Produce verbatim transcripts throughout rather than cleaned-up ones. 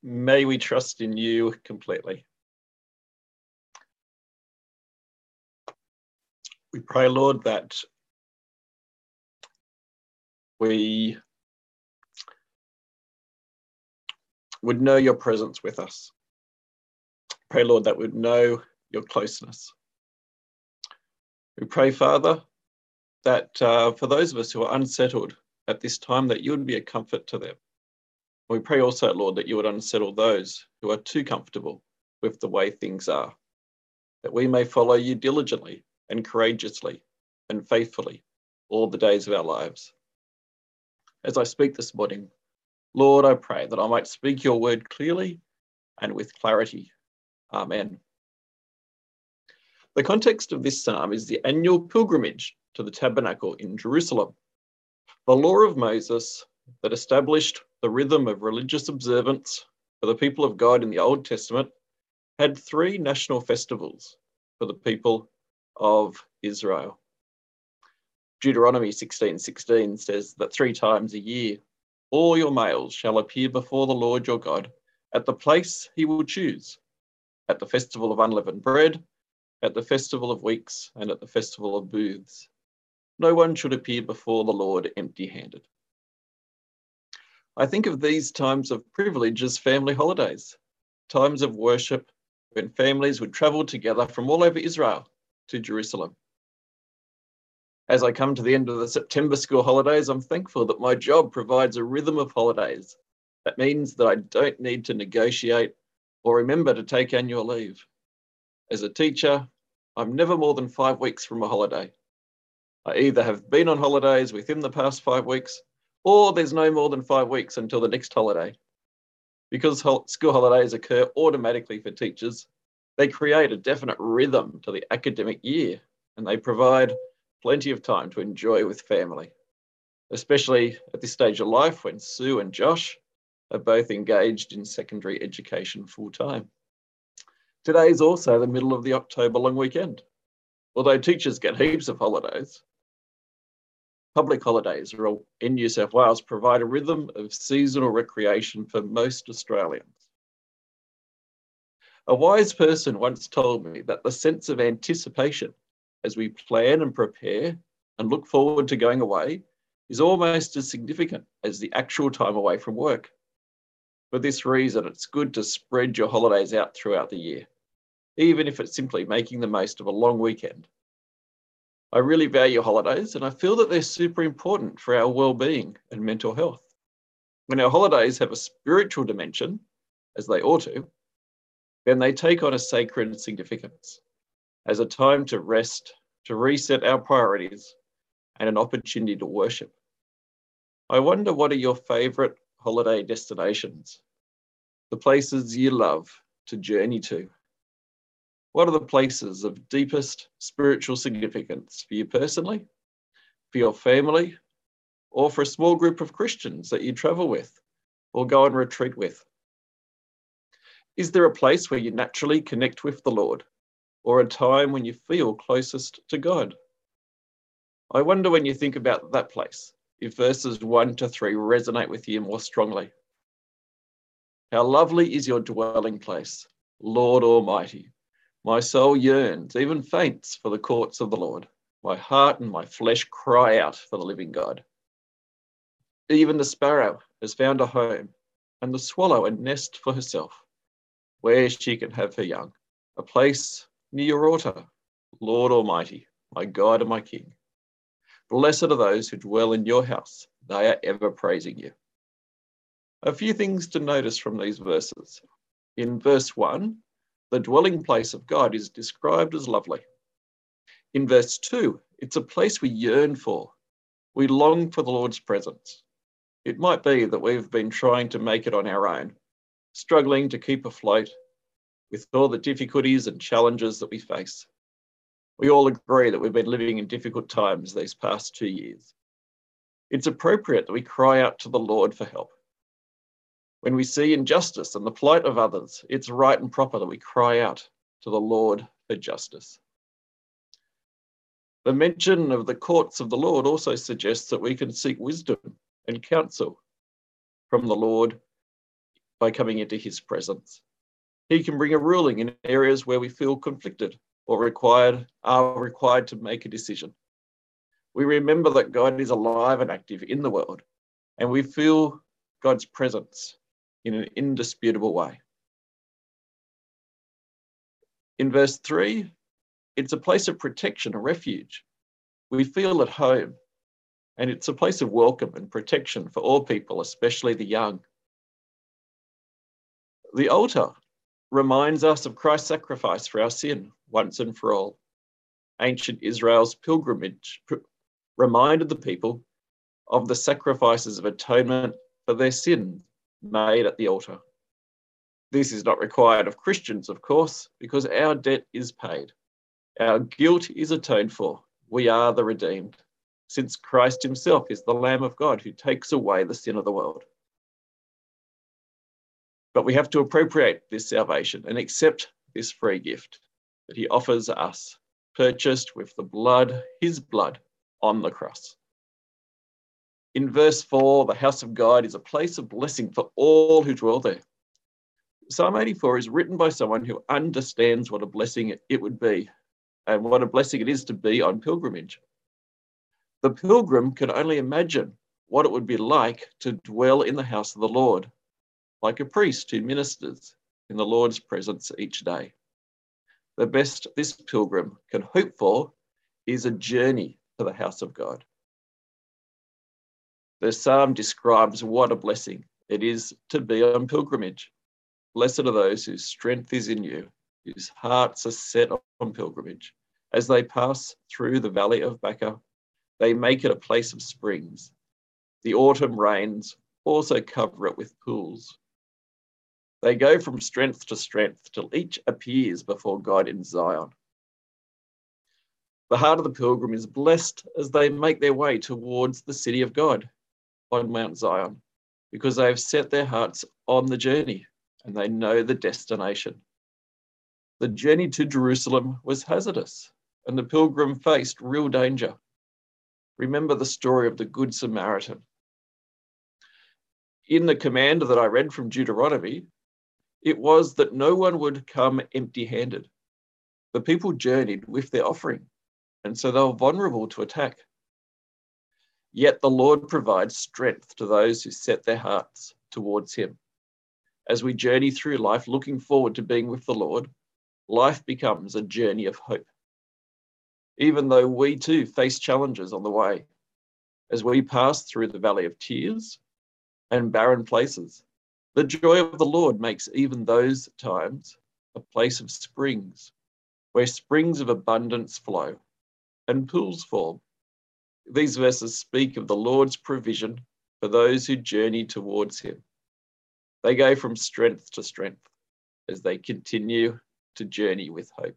may we trust in you completely. We pray, Lord, that we would know your presence with us. Pray, Lord, that we'd know your closeness. We pray, Father, that uh, for those of us who are unsettled at this time, that you would be a comfort to them. We pray also, Lord, that you would unsettle those who are too comfortable with the way things are, that we may follow you diligently and courageously and faithfully all the days of our lives. As I speak this morning, Lord, I pray that I might speak your word clearly and with clarity. Amen. The context of this psalm is the annual pilgrimage to the tabernacle in Jerusalem. The law of Moses that established the rhythm of religious observance for the people of God in the Old Testament had three national festivals for the people of Israel. Deuteronomy sixteen sixteen says that three times a year, all your males shall appear before the Lord your God at the place he will choose, at the festival of unleavened bread, at the festival of weeks, and at the festival of booths. No one should appear before the Lord empty-handed. I think of these times of privilege as family holidays, times of worship when families would travel together from all over Israel to Jerusalem. As I come to the end of the September school holidays, I'm thankful that my job provides a rhythm of holidays. That means that I don't need to negotiate or remember to take annual leave. As a teacher, I'm never more than five weeks from a holiday. I either have been on holidays within the past five weeks, or there's no more than five weeks until the next holiday. Because school holidays occur automatically for teachers, they create a definite rhythm to the academic year, and they provide plenty of time to enjoy with family, especially at this stage of life when Sue and Josh are both engaged in secondary education full-time. Today is also the middle of the October long weekend. Although teachers get heaps of holidays, public holidays in New South Wales provide a rhythm of seasonal recreation for most Australians. A wise person once told me that the sense of anticipation as we plan and prepare and look forward to going away is almost as significant as the actual time away from work. For this reason, it's good to spread your holidays out throughout the year, even if it's simply making the most of a long weekend. I really value holidays, and I feel that they're super important for our well-being and mental health. When our holidays have a spiritual dimension, as they ought to, then they take on a sacred significance as a time to rest, to reset our priorities, and an opportunity to worship. I wonder, what are your favourite holiday destinations? The places you love to journey to? What are the places of deepest spiritual significance for you personally, for your family, or for a small group of Christians that you travel with or go and retreat with? Is there a place where you naturally connect with the Lord, or a time when you feel closest to God? I wonder, when you think about that place, if verses one to three resonate with you more strongly. How lovely is your dwelling place, Lord Almighty. My soul yearns, even faints, for the courts of the Lord. My heart and my flesh cry out for the living God. Even the sparrow has found a home, and the swallow a nest for herself, where she can have her young, a place near your altar, Lord Almighty, my God and my King. Blessed are those who dwell in your house. They are ever praising you. A few things to notice from these verses. In verse one, the dwelling place of God is described as lovely. In verse two, it's a place we yearn for. We long for the Lord's presence. It might be that we've been trying to make it on our own, struggling to keep afloat with all the difficulties and challenges that we face. We all agree that we've been living in difficult times these past two years. It's appropriate that we cry out to the Lord for help. When we see injustice and the plight of others, it's right and proper that we cry out to the Lord for justice. The mention of the courts of the Lord also suggests that we can seek wisdom and counsel from the Lord by coming into his presence. He can bring a ruling in areas where we feel conflicted or required, are required to make a decision. We remember that God is alive and active in the world, and we feel God's presence in an indisputable way. In verse three, it's a place of protection, a refuge. We feel at home, and it's a place of welcome and protection for all people, especially the young. The altar reminds us of Christ's sacrifice for our sin once and for all. Ancient Israel's pilgrimage reminded the people of the sacrifices of atonement for their sin made at the altar. This is not required of Christians, of course, because our debt is paid. Our guilt is atoned for. We are the redeemed, since Christ himself is the Lamb of God who takes away the sin of the world. But we have to appropriate this salvation and accept this free gift that he offers us, purchased with the blood, his blood, on the cross. In verse four, the house of God is a place of blessing for all who dwell there. Psalm eighty-four is written by someone who understands what a blessing it would be and what a blessing it is to be on pilgrimage. The pilgrim can only imagine what it would be like to dwell in the house of the Lord, like a priest who ministers in the Lord's presence each day. The best this pilgrim can hope for is a journey to the house of God. The psalm describes what a blessing it is to be on pilgrimage. Blessed are those whose strength is in you, whose hearts are set on pilgrimage. As they pass through the valley of Baca, they make it a place of springs. The autumn rains also cover it with pools. They go from strength to strength till each appears before God in Zion. The heart of the pilgrim is blessed as they make their way towards the city of God on Mount Zion, because they have set their hearts on the journey and they know the destination. The journey to Jerusalem was hazardous and the pilgrim faced real danger. Remember the story of the Good Samaritan. In the command that I read from Deuteronomy, it was that no one would come empty-handed. The people journeyed with their offering, and so they were vulnerable to attack. Yet the Lord provides strength to those who set their hearts towards him. As we journey through life looking forward to being with the Lord, life becomes a journey of hope. Even though we too face challenges on the way, as we pass through the valley of tears and barren places, the joy of the Lord makes even those times a place of springs, where springs of abundance flow and pools form. These verses speak of the Lord's provision for those who journey towards him. They go from strength to strength as they continue to journey with hope.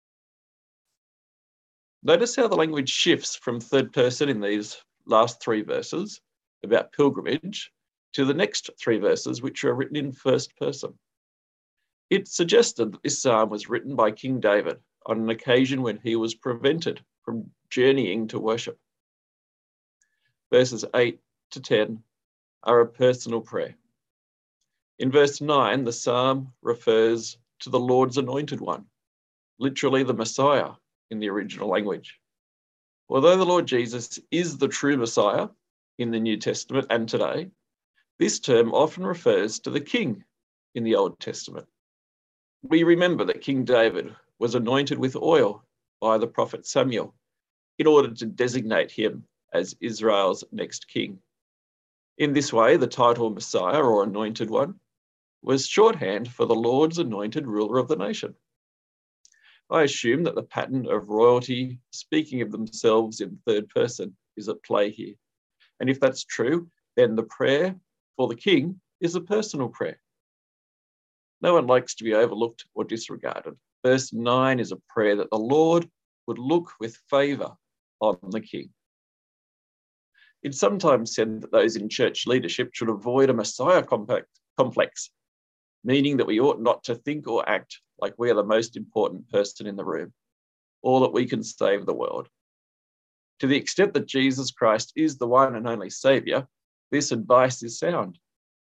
Notice how the language shifts from third person in these last three verses about pilgrimage to the next three verses, which are written in first person. It suggested that this psalm was written by King David on an occasion when he was prevented from journeying to worship. Verses eight to ten are a personal prayer. In verse nine, the psalm refers to the Lord's anointed one, literally the Messiah in the original language. Although the Lord Jesus is the true Messiah in the New Testament and today, this term often refers to the king in the Old Testament. We remember that King David was anointed with oil by the prophet Samuel in order to designate him as Israel's next king. In this way, the title Messiah or Anointed One was shorthand for the Lord's anointed ruler of the nation. I assume that the pattern of royalty speaking of themselves in third person is at play here. And if that's true, then the prayer for the king is a personal prayer. No one likes to be overlooked or disregarded. Verse nine is a prayer that the Lord would look with favour on the king. It's sometimes said that those in church leadership should avoid a Messiah complex, meaning that we ought not to think or act like we are the most important person in the room, or that we can save the world. To the extent that Jesus Christ is the one and only Saviour, this advice is sound.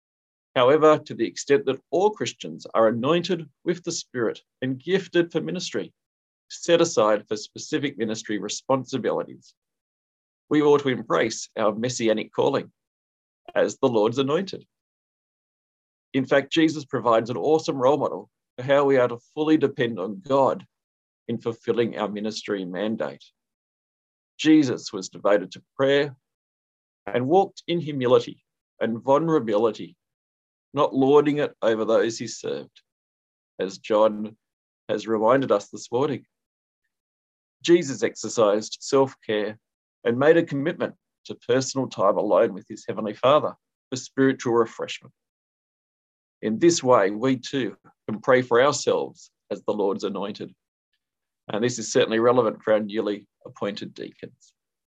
However, to the extent that all Christians are anointed with the Spirit and gifted for ministry, set aside for specific ministry responsibilities, we ought to embrace our messianic calling as the Lord's anointed. In fact, Jesus provides an awesome role model for how we are to fully depend on God in fulfilling our ministry mandate. Jesus was devoted to prayer and walked in humility and vulnerability, not lording it over those he served, as John has reminded us this morning. Jesus exercised self-care and made a commitment to personal time alone with his Heavenly Father for spiritual refreshment. In this way, we too can pray for ourselves as the Lord's anointed. And this is certainly relevant for our newly appointed deacons,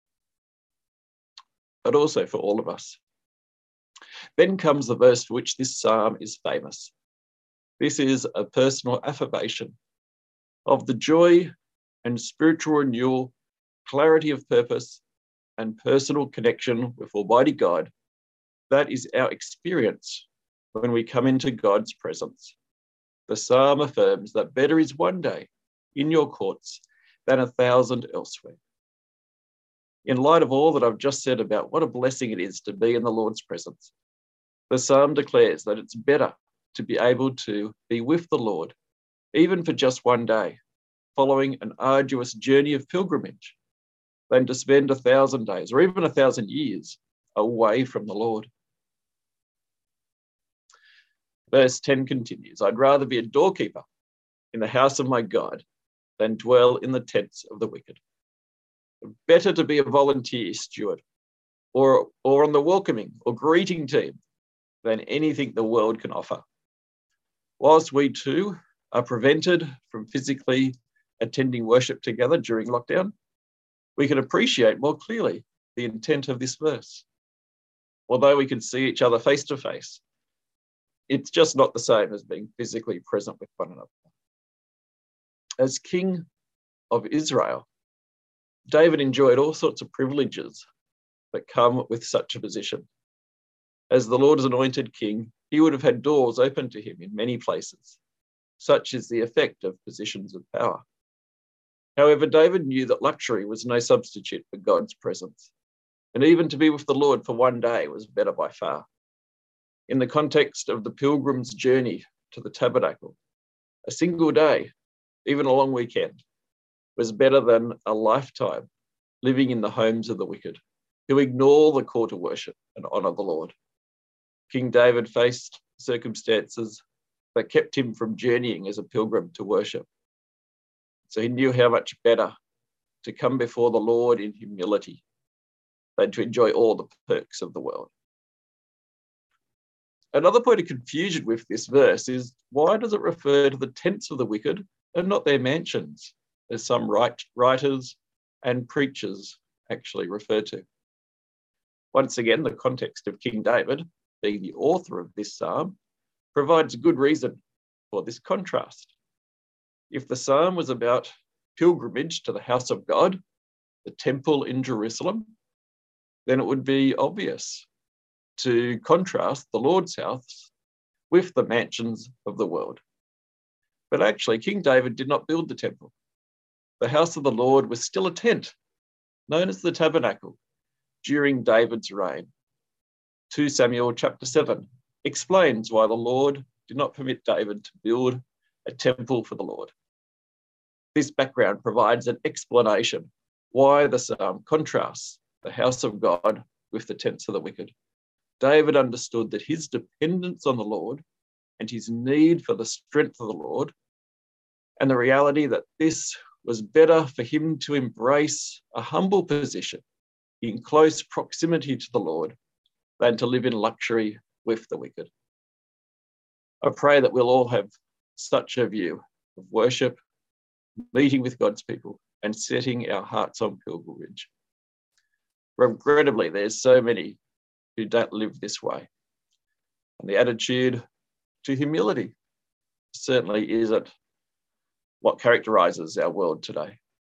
but also for all of us. Then comes the verse for which this psalm is famous. This is a personal affirmation of the joy and spiritual renewal, clarity of purpose, and personal connection with Almighty God. That is our experience when we come into God's presence. The psalm affirms that better is one day in your courts than a thousand elsewhere. In light of all that I've just said about what a blessing it is to be in the Lord's presence, the psalm declares that it's better to be able to be with the Lord, even for just one day, following an arduous journey of pilgrimage, than to spend a thousand days or even a thousand years away from the Lord. Verse ten continues, I'd rather be a doorkeeper in the house of my God than dwell in the tents of the wicked. Better to be a volunteer steward or, or on the welcoming or greeting team than anything the world can offer. Whilst we too are prevented from physically attending worship together during lockdown, we can appreciate more clearly the intent of this verse. Although we can see each other face to face, it's just not the same as being physically present with one another. As king of Israel, David enjoyed all sorts of privileges that come with such a position. As the Lord's anointed king, he would have had doors open to him in many places. Such is the effect of positions of power. However, David knew that luxury was no substitute for God's presence, and even to be with the Lord for one day was better by far. In the context of the pilgrim's journey to the tabernacle, a single day, even a long weekend, was better than a lifetime living in the homes of the wicked, who ignore the call to worship and honour the Lord. King David faced circumstances that kept him from journeying as a pilgrim to worship. So he knew how much better to come before the Lord in humility than to enjoy all the perks of the world. Another point of confusion with this verse is, why does it refer to the tents of the wicked and not their mansions, as some writers and preachers actually refer to? Once again, the context of King David, being the author of this psalm, provides good reason for this contrast. If the psalm was about pilgrimage to the house of God, the temple in Jerusalem, then it would be obvious to contrast the Lord's house with the mansions of the world. But actually, King David did not build the temple. The house of the Lord was still a tent, known as the tabernacle, during David's reign. Second Samuel chapter seven explains why the Lord did not permit David to build a temple for the Lord. This background provides an explanation why the psalm contrasts the house of God with the tents of the wicked. David understood that his dependence on the Lord and his need for the strength of the Lord, and the reality that this was better for him to embrace a humble position in close proximity to the Lord than to live in luxury with the wicked. I pray that we'll all have such a view of worship, meeting with God's people, and setting our hearts on pilgrimage. Regrettably, there's so many who don't live this way. And the attitude to humility certainly isn't what characterizes our world today.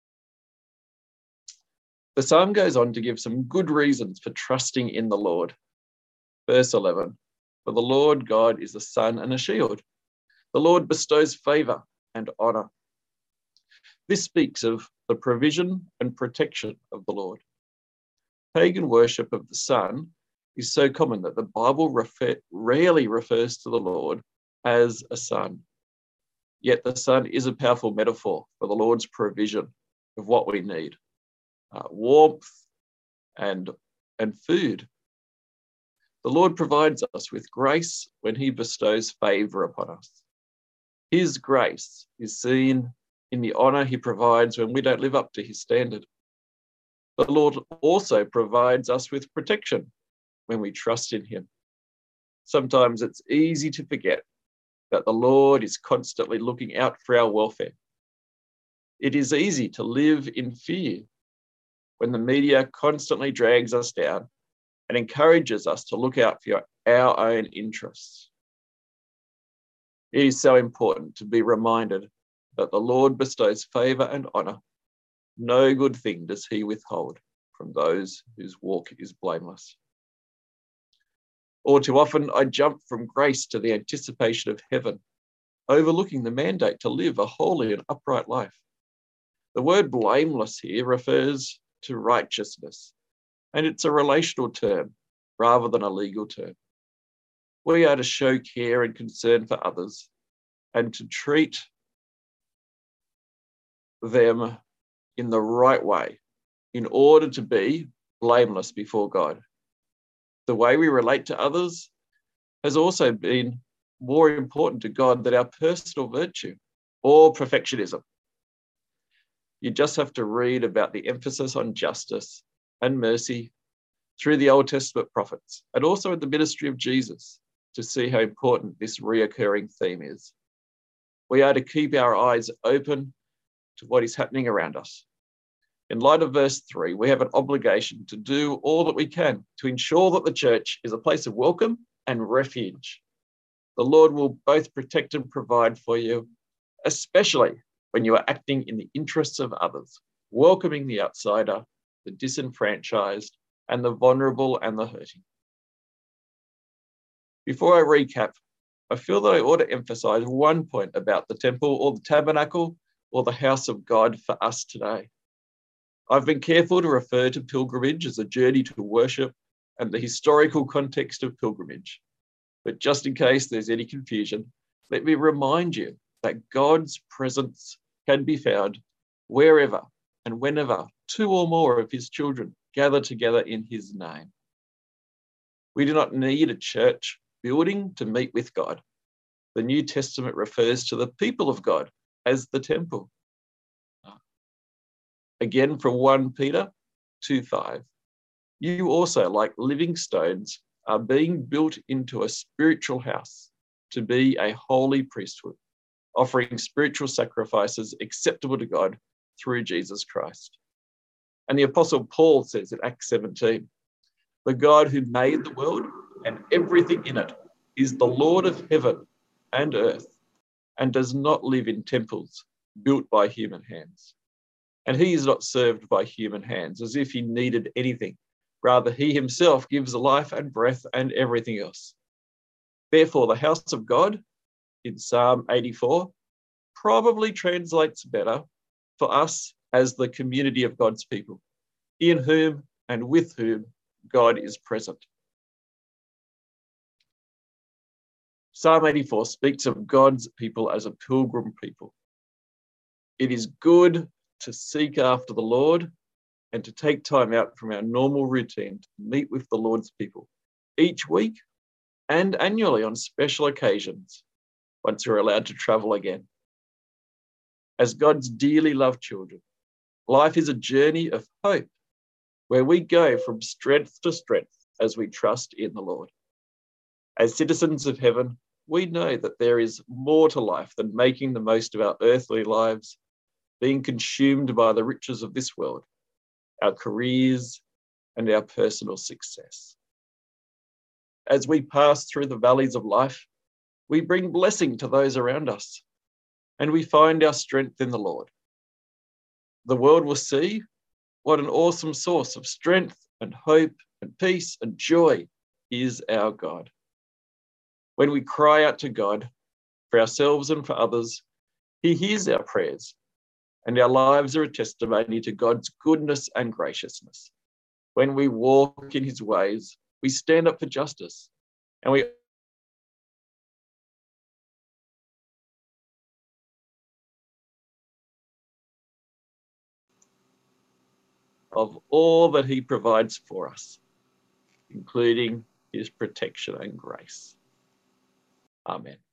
The psalm goes on to give some good reasons for trusting in the Lord. Verse eleven, For the Lord God is a sun and a shield. The Lord bestows favour and honour. This speaks of the provision and protection of the Lord. Pagan worship of the sun is so common that the Bible refer- rarely refers to the Lord as a sun. Yet the sun is a powerful metaphor for the Lord's provision of what we need, uh, warmth and, and food. The Lord provides us with grace when he bestows favour upon us. His grace is seen in the honour he provides when we don't live up to his standard. The Lord also provides us with protection when we trust in him. Sometimes it's easy to forget that the Lord is constantly looking out for our welfare. It is easy to live in fear when the media constantly drags us down and encourages us to look out for our own interests. It is so important to be reminded that the Lord bestows favour and honour. No good thing does he withhold from those whose walk is blameless. All too often, I jump from grace to the anticipation of heaven, overlooking the mandate to live a holy and upright life. The word blameless here refers to righteousness, and it's a relational term rather than a legal term. We are to show care and concern for others and to treat them in the right way in order to be blameless before God. The way we relate to others has also been more important to God than our personal virtue or perfectionism. You just have to read about the emphasis on justice and mercy through the Old Testament prophets and also in the ministry of Jesus to see how important this reoccurring theme is. We are to keep our eyes open to what is happening around us. In light of verse three, we have an obligation to do all that we can to ensure that the church is a place of welcome and refuge. The Lord will both protect and provide for you, especially when you are acting in the interests of others, welcoming the outsider, the disenfranchised, and the vulnerable and the hurting. Before I recap, I feel that I ought to emphasize one point about the temple or the tabernacle or the house of God for us today. I've been careful to refer to pilgrimage as a journey to worship and the historical context of pilgrimage. But just in case there's any confusion, let me remind you that God's presence can be found wherever and whenever two or more of his children gather together in his name. We do not need a church building to meet with God. The New Testament refers to the people of God as the temple. Again, from First Peter two five, you also, like living stones, are being built into a spiritual house to be a holy priesthood, offering spiritual sacrifices acceptable to God through Jesus Christ. And the Apostle Paul says in Acts seventeen, the God who made the world and everything in it is the Lord of heaven and earth and does not live in temples built by human hands. And he is not served by human hands as if he needed anything. Rather, he himself gives life and breath and everything else. Therefore, the house of God in Psalm eighty-four probably translates better for us as the community of God's people, in whom and with whom God is present. Psalm eighty-four speaks of God's people as a pilgrim people. It is good to seek after the Lord and to take time out from our normal routine to meet with the Lord's people each week and annually on special occasions once we're allowed to travel again. As God's dearly loved children, life is a journey of hope where we go from strength to strength as we trust in the Lord. As citizens of heaven, we know that there is more to life than making the most of our earthly lives, being consumed by the riches of this world, our careers, and our personal success. As we pass through the valleys of life, we bring blessing to those around us, and we find our strength in the Lord. The world will see what an awesome source of strength and hope and peace and joy is our God. When we cry out to God for ourselves and for others, he hears our prayers, and our lives are a testimony to God's goodness and graciousness. When we walk in his ways, we stand up for justice, and we of all that he provides for us, including his protection and grace. Amen.